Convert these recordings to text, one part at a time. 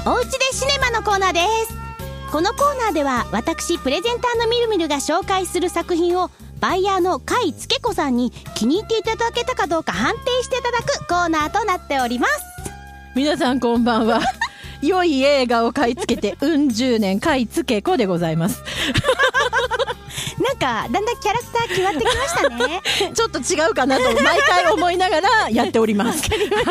おうちでシネマのコーナーです。このコーナーでは私プレゼンターのみるみるが紹介する作品をバイヤーの甲斐つけ子さんに気に入っていただけたかどうか判定していただくコーナーとなっております。 皆さんこんばんは良い映画を買い付けて10年甲斐つけ子でございますなんかだんだんキャラクター決まってきましたねちょっと違うかなと毎回思いながらやっております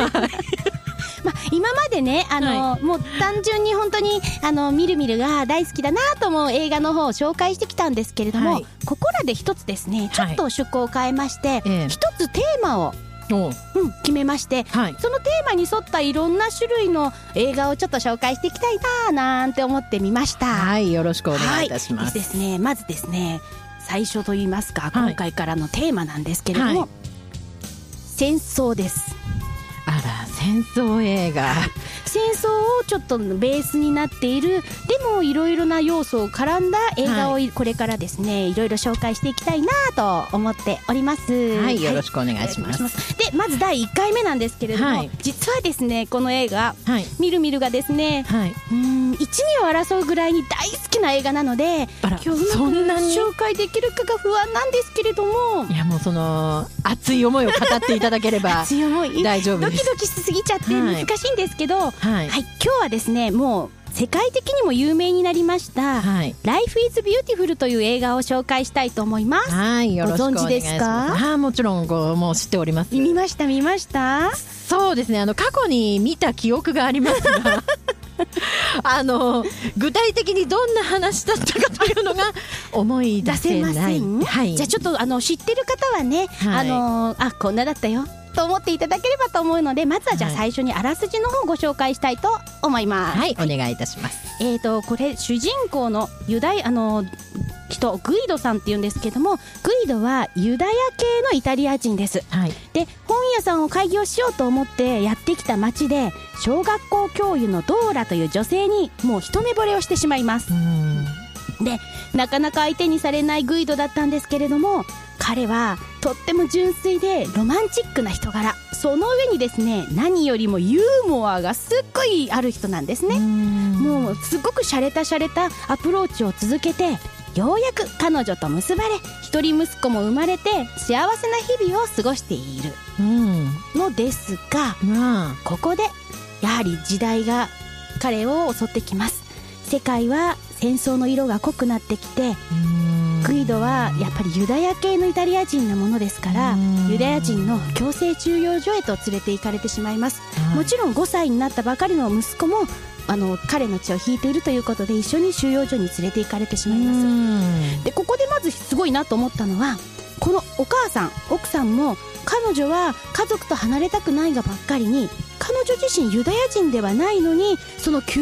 今までね、もう単純に本当にみるみるが大好きだなと思う映画の方を紹介してきたんですけれども、ここらで一つですね、ちょっと趣向を変えまして、一つテーマを決めまして、そのテーマに沿ったいろんな種類の映画をちょっと紹介していきたいななんて思ってみました。 はい、よろしくお願いいたします。 ですね、まずですね、最初といいますか、今回からのテーマなんですけれども、戦争です。 あら、戦争映画、 戦争をちょっとベースになっている、でもいろいろな要素を絡んだ映画をこれからですね、いろいろ紹介していきたいなと思っております。 はい、よろしくお願いします。 で、まず第1回目なんですけれども、実はですね、この映画、みるみるがですね、1、2を争うぐらいに大好きな映画なので、今日うまく紹介できるかが不安なんですけれども、 いや、もうその熱い思いを語っていただければ熱い思い大丈夫です。 ドキドキしすぎちゃって難しいんですけど、今日はですね、もう世界的にも有名になりました、Life is Beautiful という映画を紹介したいと思います。 よろしくお願いします。 ご存知ですか？ もちろんもう知っております。 見ましたそうですね、過去に見た記憶がありますが具体的にどんな話だったかというのが思い出せない。 出せません、じゃあちょっと知ってる方はね、こんなだったよと思っていただければと思うので、まずはじゃあ最初にあらすじの方をご紹介したいと思います。 はい、お願いいたします。 これ主人公のユダヤ人グイドさんっていうんですけども、グイドはユダヤ系のイタリア人です、で本屋さんを開業しようと思ってやってきた町で、小学校教諭のドーラという女性にもう一目惚れをしてしまいます。でなかなか相手にされないグイドだったんですけれども、彼はとっても純粋でロマンチックな人柄、その上にですね、何よりもユーモアがすっごいある人なんですね。もうすごく洒落たアプローチを続けて、ようやく彼女と結ばれ、一人息子も生まれて幸せな日々を過ごしているのですが、ここでやはり時代が彼を襲ってきます。世界は戦争の色が濃くなってきて、グイドはやっぱりユダヤ系のイタリア人なものですから、ユダヤ人の強制収容所へと連れて行かれてしまいます。もちろん5歳になったばかりの息子も彼の血を引いているということで、一緒に収容所に連れて行かれてしまいます。でここでまずすごいなと思ったのは、このお母さん奥さんも、彼女は家族と離れたくないがばっかりに、彼女自身ユダヤ人ではないのに、その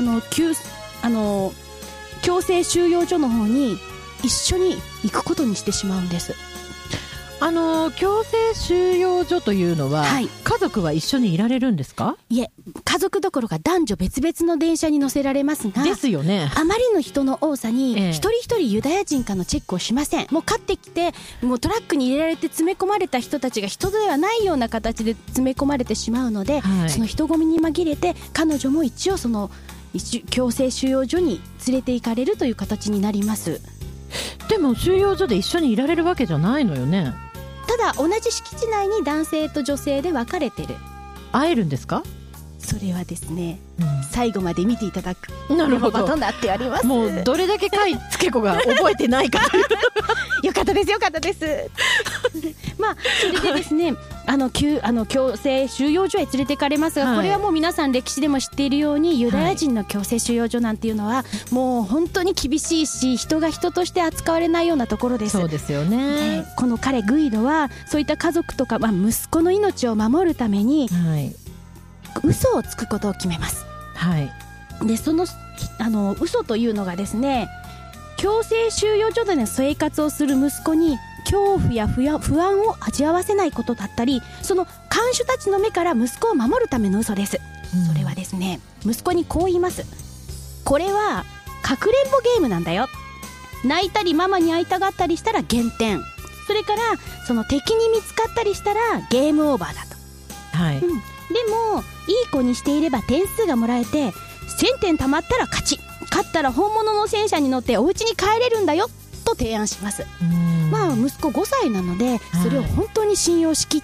強制収容所の方に一緒に行くことにしてしまうんです。 強制収容所というのは、家族は一緒にいられるんですか？ いえ、家族どころか男女別々の電車に乗せられますが、 ですよね、 あまりの人の多さに、一人一人ユダヤ人かのチェックをしません。もう買ってきて、もうトラックに入れられて詰め込まれた人たちが人ではないような形で詰め込まれてしまうので、その人混みに紛れて彼女も一応その強制収容所に連れて行かれるという形になります。 でも収容所で一緒にいられるわけじゃないのよね。 ただ同じ敷地内に男性と女性で分かれてる。 会えるんですか？ それはですね、最後まで見ていただくとなっております。 もうどれだけ甲斐つけ子が覚えてないかよかったですまあそれでですね、強制収容所へ連れて行かれますが、これはもう皆さん歴史でも知っているように、ユダヤ人の強制収容所なんていうのは、もう本当に厳しいし、人が人として扱われないようなところです。 そうですよね。 この彼グイドはそういった家族とか、息子の命を守るために、嘘をつくことを決めます。でその嘘というのがですね、強制収容所での生活をする息子に恐怖や不安を味わわせないことだったり、その看守たちの目から息子を守るための嘘です。それはですね、息子にこう言います。これはかくれんぼゲームなんだよ。泣いたりママに会いたがったりしたら減点、それからその敵に見つかったりしたらゲームオーバーだと。でもいい子にしていれば点数がもらえて、 1000点貯まったら勝ち、勝ったら本物の戦車に乗ってお家に帰れるんだよと提案します。まあ息子5歳なのでそれを本当に信用しきって、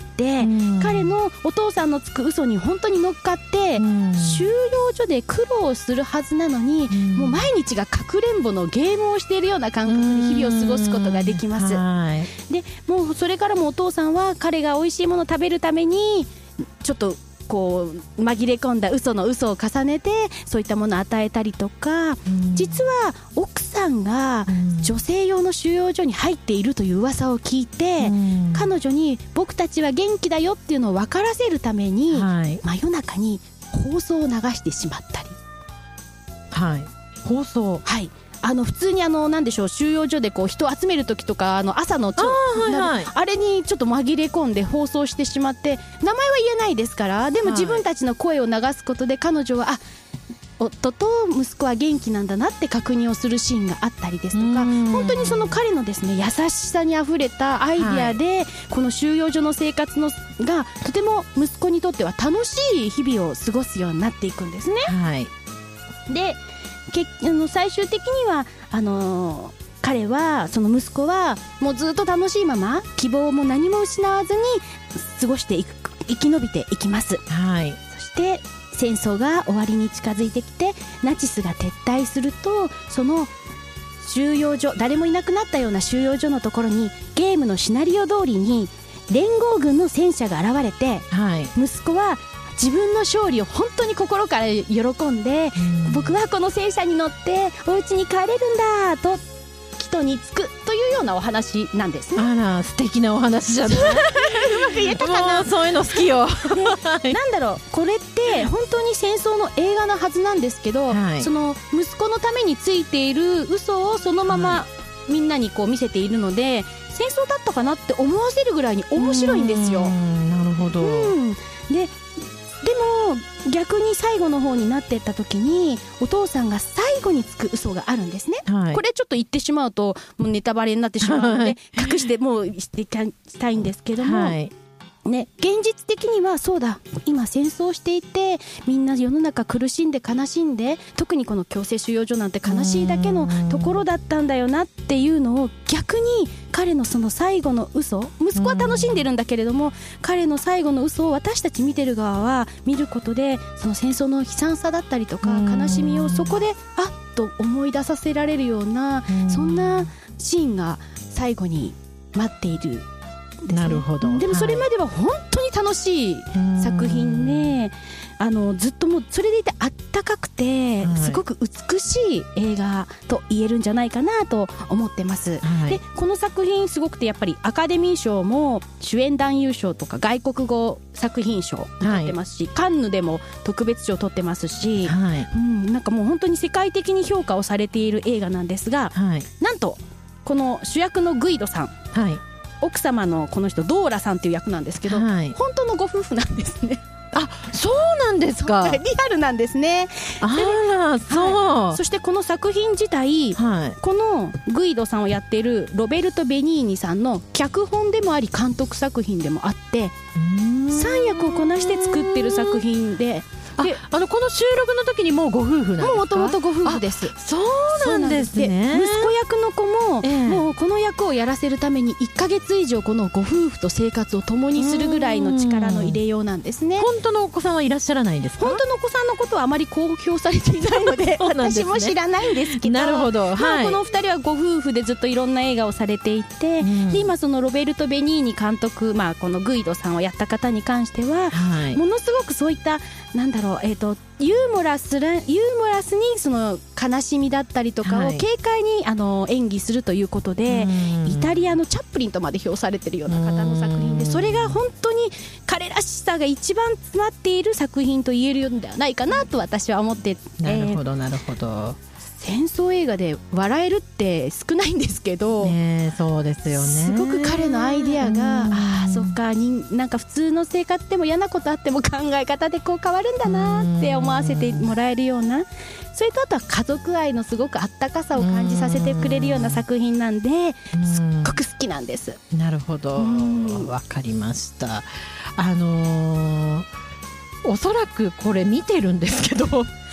彼のお父さんのつく嘘に本当に乗っかって、収容所で苦労するはずなのに、もう毎日がかくれんぼのゲームをしているような感覚で日々を過ごすことができます。でもうそれからもお父さんは彼が美味しいものを食べるためにちょっとこう紛れ込んだ嘘の嘘を重ねてそういったものを与えたりとか、実は奥さんが女性用の収容所に入っているという噂を聞いて、彼女に僕たちは元気だよっていうのを分からせるために、真夜中に放送を流してしまったり、 放送、 普通になんでしょう、収容所でこう人を集める時とか朝のあれにちょっと紛れ込んで放送してしまって、名前は言えないですから、でも自分たちの声を流すことで彼女は夫と息子は元気なんだなって確認をするシーンがあったりですとか、本当にその彼のですね優しさにあふれたアイデアで、この収容所の生活がとても息子にとっては楽しい日々を過ごすようになっていくんですね。で最終的には彼はその息子はもうずっと楽しいまま希望も何も失わずに過ごして生き延びていきます。そして戦争が終わりに近づいてきてナチスが撤退すると、その収容所、誰もいなくなったような収容所のところにゲームのシナリオ通りに連合軍の戦車が現れて、息子は自分の勝利を本当に心から喜んで、僕はこの戦車に乗ってお家に帰れるんだと帰途に着くというようなお話なんですね。 あら素敵なお話じゃない。うまく言えたかな。 もうそういうの好きよ。 なんだろう、これって本当に戦争の映画のはずなんですけど、その息子のためについている嘘をそのままみんなにこう見せているので、戦争だったかなって思わせるぐらいに面白いんですよ。 なるほど。 でも逆に最後の方になっていった時にお父さんが最後につく嘘があるんですね。これちょっと言ってしまうともうネタバレになってしまうので隠してもうしていきたいんですけども、ね、現実的にはそうだ、今戦争していてみんな世の中苦しんで悲しんで、特にこの強制収容所なんて悲しいだけのところだったんだよなっていうのを、逆に彼のその最後の嘘、息子は楽しんでるんだけれども彼の最後の嘘を私たち見てる側は見ることで、その戦争の悲惨さだったりとか悲しみをそこであっと思い出させられるような、そんなシーンが最後に待っている。なるほど。でもそれまでは本当に楽しい作品で、ずっともうそれでいてあったかくて、すごく美しい映画と言えるんじゃないかなと思ってます。でこの作品すごくて、やっぱりアカデミー賞も主演男優賞とか外国語作品賞取ってますし、カンヌでも特別賞取ってますし、なんかもう本当に世界的に評価をされている映画なんですが、なんとこの主役のグイドさん、奥様のこの人ドーラさんっていう役なんですけど、本当のご夫婦なんですね。 あ、そうなんですか。 リアルなんですね。 あら、そう。 そしてこの作品自体、このグイドさんをやっているロベルト・ベニーニさんの脚本でもあり監督作品でもあって、3役をこなして作ってる作品で、でこの収録の時にもうご夫婦なんですか？ もともとご夫婦です。 そうなんですね。 息子役の子も、もうこの役をやらせるために1ヶ月以上このご夫婦と生活を共にするぐらいの力の入れようなんですね。 本当のお子さんはいらっしゃらないんですか？ 本当のお子さんのことはあまり公表されていないので私も知らないんですけど、 なるほど、 この2人はご夫婦でずっといろんな映画をされていて、で今そのロベルト・ベニーニ監督、このグイドさんをやった方に関しては、ものすごくそういったなんだろう、ユーモラスにその悲しみだったりとかを軽快に演技するということで、イタリアのチャップリンとまで評されているような方の作品で、それが本当に彼らしさが一番詰まっている作品と言えるんではないかなと私は思って、 なるほどなるほど。 戦争映画で笑えるって少ないんですけど、 そうですよね。 すごく彼のアイデアが、そっか、なんか普通の生活でも嫌なことあっても考え方でこう変わるんだなって思わせてもらえるような、それとあとは家族愛のすごくあったかさを感じさせてくれるような作品なんで、すっごく好きなんです。 なるほど、わかりました。おそらくこれ見てるんですけど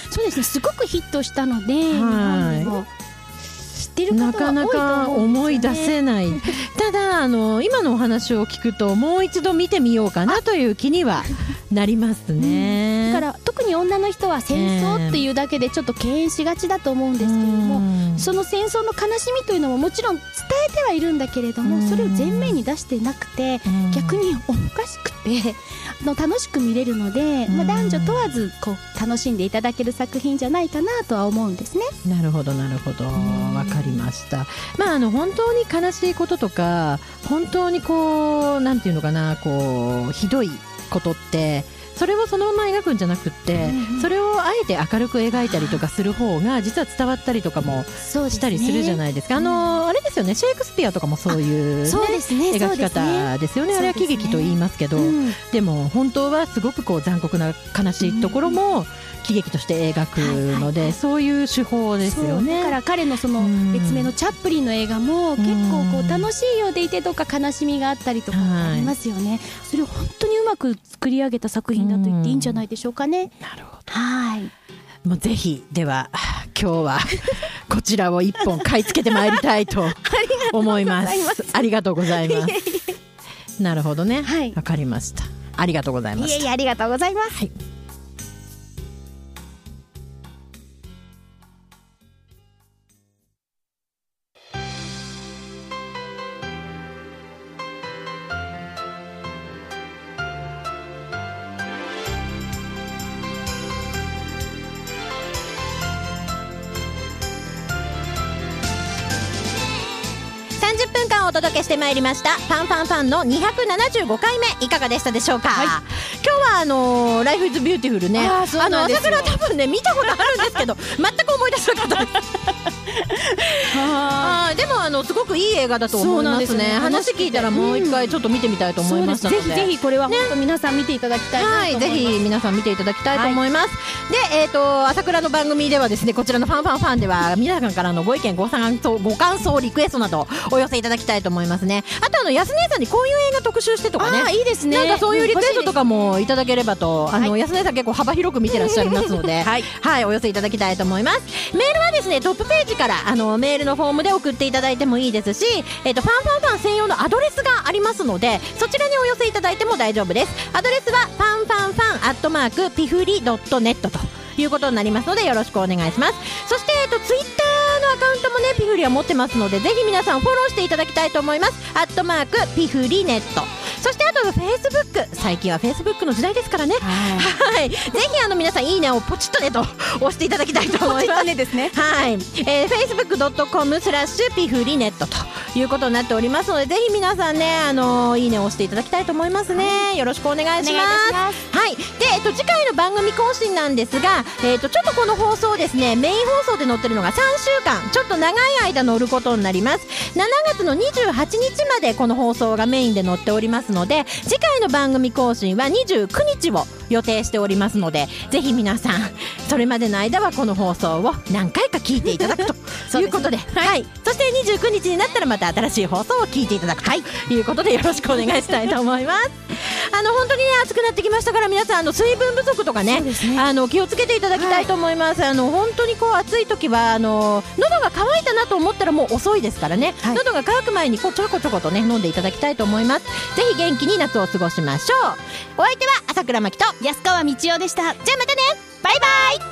そうですね、すごくヒットしたので、日本でも知ってる方は多いと思うんですよね。 なかなか思い出せないただ今のお話を聞くともう一度見てみようかなという気にはなりますね。 だから特に女の人は戦争っていうだけでちょっと敬遠しがちだと思うんですけれども、その戦争の悲しみというのももちろん伝えてはいるんだけれども、それを前面に出してなくて、逆におかしくて楽しく見れるので、男女問わずこう楽しんでいただける作品じゃないかなとは思うんですね。 なるほどなるほど、わかりました。本当に悲しいこととか本当にこうなんていうのかな、こうひどいことってそれをそのまま描くんじゃなくって、それをあえて明るく描いたりとかする方が実は伝わったりとかもしたりするじゃないですか。あれですよね、シェイクスピアとかもそういう、描き方ですよね。あれは喜劇と言いますけど、でも本当はすごくこう残酷な悲しいところも喜劇として描くので、そういう手法ですよね。 だから彼のその別名のチャップリンの映画も結構こう楽しいようでいてとか悲しみがあったりとかありますよね。それを本当にうまく作り上げた作品だと言っていいんじゃないでしょうかね。 なるほど。 はい。 もうぜひでは今日はこちらを一本買い付けてまいりたいと思います。ありがとうございます。なるほどね。わかりました。ありがとうございました。 いえいえ、ありがとうございます。 はい。30分間お届けしてまいりましたファンファンファンの275回目いかがでしたでしょうか。今日はライフイズビューティフルね、朝倉多分ね見たことあるんですけど全く思い出せなかったですでもすごくいい映画だと思いますね。話聞いたらもう一回ちょっと見てみたいと思いましたので、 ぜひこれは本当皆さん見ていただきたいなと思います。 ぜひ皆さん見ていただきたいと思います。で、朝倉の番組ではですね、こちらのファンファンファンでは皆さんからのご意見ご感想リクエストなどお寄せいただきたいと思いますね。あと安姉さんにこういう映画特集してとかね、 いいですね。 なんかそういうリクエストとかもいただければと、安姉さん結構幅広く見てらっしゃいますのでお寄せいただきたいと思います。メールはですね、トップページからメールのフォームで送っていただいてもいいですし、ファンファンファン専用のアドレスがありますので、そちらにお寄せいただいても大丈夫です。アドレスはファンファンファン@pifuri.net ということになりますのでよろしくお願いします。そしてツイッターのアカウントもねピフリは持ってますので、ぜひ皆さんフォローしていただきたいと思います。ピフリネット。そしてあとフェイスブック、最近はフェイスブックの時代ですからね。ぜひ皆さんいいねをポチッとねと押していただきたいと思います。ポチッとねですね。facebook.com/ピフリネットということになっておりますので、ぜひ皆さんねいいねを押していただきたいと思いますね。よろしくお願いします。で次回の番組更新なんですが、ちょっとこの放送ですね、メイン放送で載ってるのが3週間ちょっと長い間載ることになります。7月の28日までこの放送がメインで載っておりますので、次回の番組更新は29日を予定しておりますので、ぜひ皆さんそれまでの間はこの放送を何回か聞いていただくということで、そして29日になったらまた新しい放送を聞いていただくということでよろしくお願いしたいと思います。本当にね暑くなってきましたから、皆さん水分不足とかね、気をつけていただきたいと思います。本当にこう暑い時は喉が渇いたなと思ったらもう遅いですからね、喉が渇く前にちょこちょことね飲んでいただきたいと思います。ぜひ元気に夏を過ごしましょう。お相手は朝倉真希と安川道夫でした。 じゃあまたね、バイバイ。